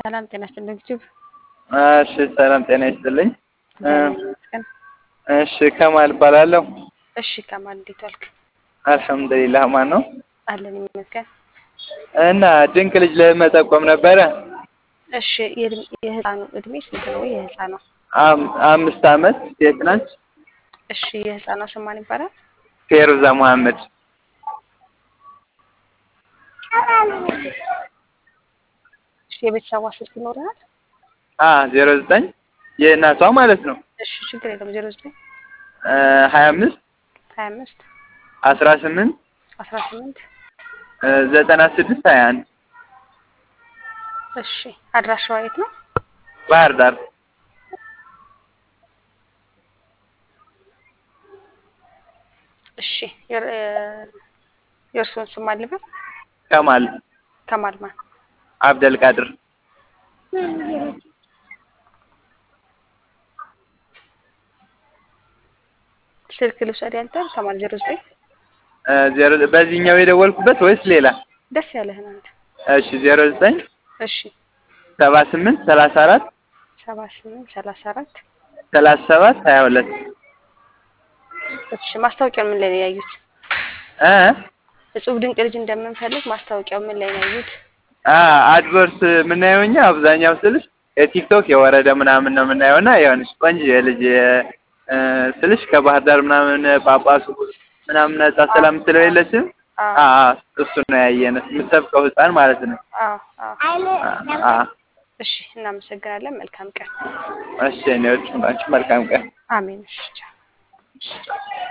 ሰላም ጤና ይስጥልኝ ዩቲዩብ እሺ ሰላም ጤና ይስጥልኝ። ይመስገን። እሺ ከማል እባላለሁ። እሺ ከማል እንዴት ዋልክ? አልሐምዱሊላህ ማን ነው? አለን ይመስገን። እና ድንቅ ልጅ ለመጠቆም ነበረ። እሺ የህፃኑ እድሜ ስንት ነው? የህፃኗ 5 ዓመት ሴት ነች። እሺ የህፃኗ ስም ማን ይባላል? ፌሩዛ መሐመድ። እሺ የቤተሰቧ ስልክ ይኖረናል? 09 የእናቷ ማለት ነው። እሺ ችግር የለም 09 25 18 96 21 እሺ አድራሻዋ የት ነው? ባህር ዳር። እሺ የእርስዎን ስም ማን ልበል? ከማል ማን? አብደል ቃድር። ስልክ ልውሰድ ያንተን ከማል 09 በዚህኛው የደወልኩበት ወይስ ሌላ? ደስ ያለህን አንተ። እሺ 09 እሺ 78 34 34 37 22 እሺ ማስታወቂያው ምን ላይ ነው ያዩት? እጹብ ድንቅ ልጅ እንደምንፈልግ ማስታወቂያው ምን ላይ ነው ያዩት? አድቨርስ የምናየው እኛ አብዛኛው ስልሽ የቲክቶክ የወረደ ምናምን ነው የምናየውና የሆነች ቆንጆ የልጅ ስልሽ ከባህር ዳር ምናምን ጳጳሱ ምናምን ነጻ ሰላም ትለው የለችም? እሱ ነው ያየነው የምትሰብከው ህፃን ማለት ነው። እሺ እናመሰግናለን። መልካም ቀን። እሺ እኔዎች መልካም ቀን። አሜን። እሺ